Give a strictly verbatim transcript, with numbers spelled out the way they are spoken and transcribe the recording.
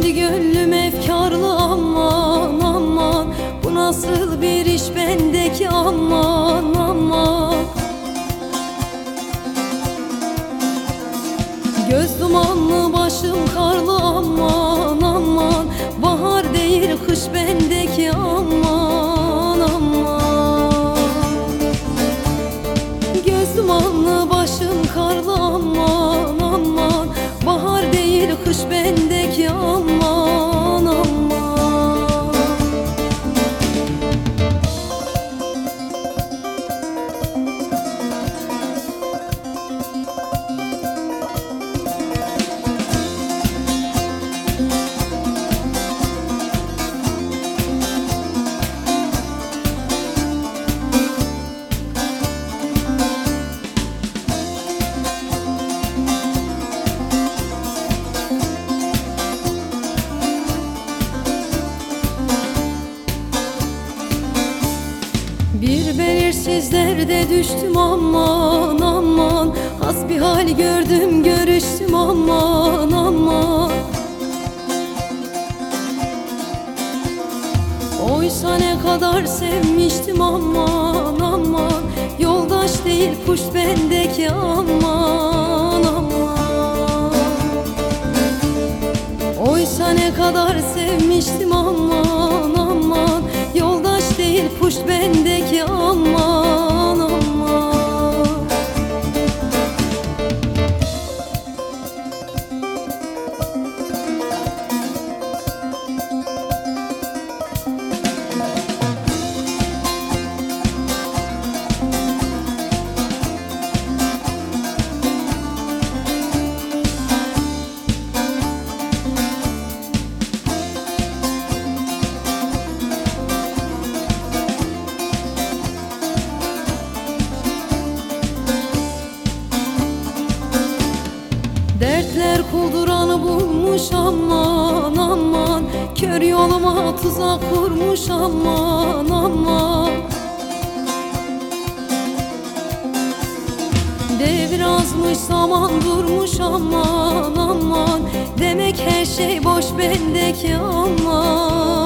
Şimdi gönlüm efkarlı aman aman, bu nasıl bir iş bendeki aman aman. Göz dumanlı başım karlı aman aman, bahar değil kış bendeki aman aman. Göz dumanlı başım karlı aman aman, bahar değil kış bendeki aman aman. Bir belirsizlerde düştüm aman aman, hasbihal gördüm görüştüm aman aman. Oysa ne kadar sevmiştim aman aman, yoldaş değil kuş bendeki aman aman. Oysa ne kadar sevmiştim aman aman, yoldaş değil kuş bendeki aman aman. Dertler kulduranı bulmuş aman aman, kör yoluma tuzak kurmuş aman aman. Devir azmış zaman durmuş aman aman, demek her şey boş bendeki aman.